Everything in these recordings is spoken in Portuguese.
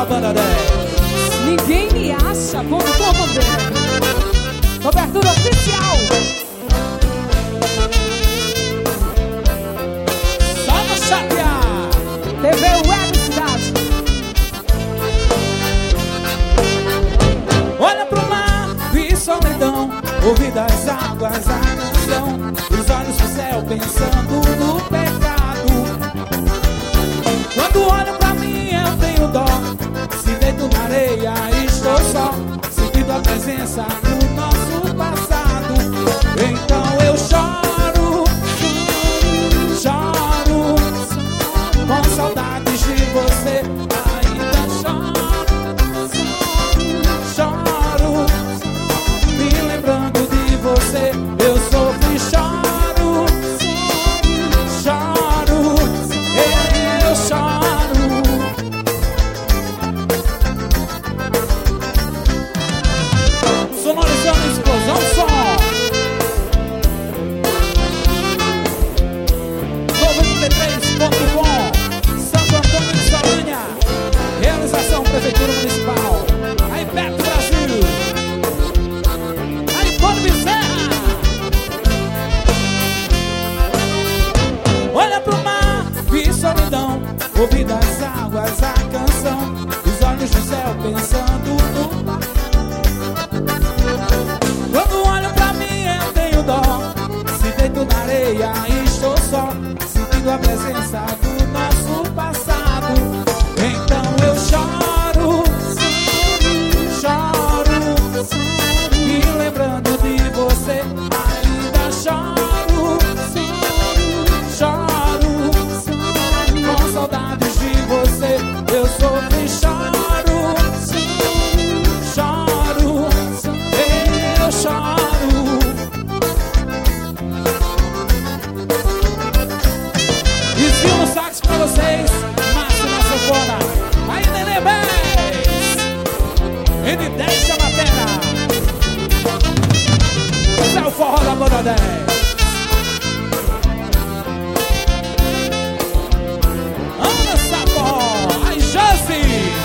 da Banda 10. Ninguém me acha como todo bem. Cobertura oficial. Só no chapear. TV Web Cidade. Olha pro mar e solidão, ouvi das águas a canção, os olhos pro céu pensando no pecado. Quando olho pra mim eu tenho dó, se deito na areia estou só, sentindo a presença do nosso passado. Então eu choro, choro, com saudades de você. Ainda choro, choro, me lembrando de você. Eu sofro e choro, choro, eu choro. Sonorizando explosão, som. Novo MP3.com, Santo Antônio de Salânia. Realização Prefeitura Municipal. Aí Beto Brasil. Aí Paulo Bezerra. Olha pro mar e solidão, ouvi das águas a canção, os olhos no céu pensando no mar. Quando olho pra mim eu tenho dó, se deito na areia e estou só, sentindo a presença do nosso passado. Então eu choro, choro, me lembrando de você. Ainda choro, choro, com saudades de você. Eu sofro e choro, choro, eu choro. E no sax pra vocês, Márcio na sanfona. Aí Nenê Bez, N10 da matéria. Esse é o forró da Banda 10. Ana Sapó, aí Josi.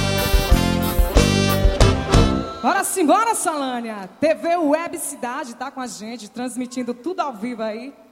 Bora simbora, Salânia. TV Web Cidade tá com a gente, transmitindo tudo ao vivo aí.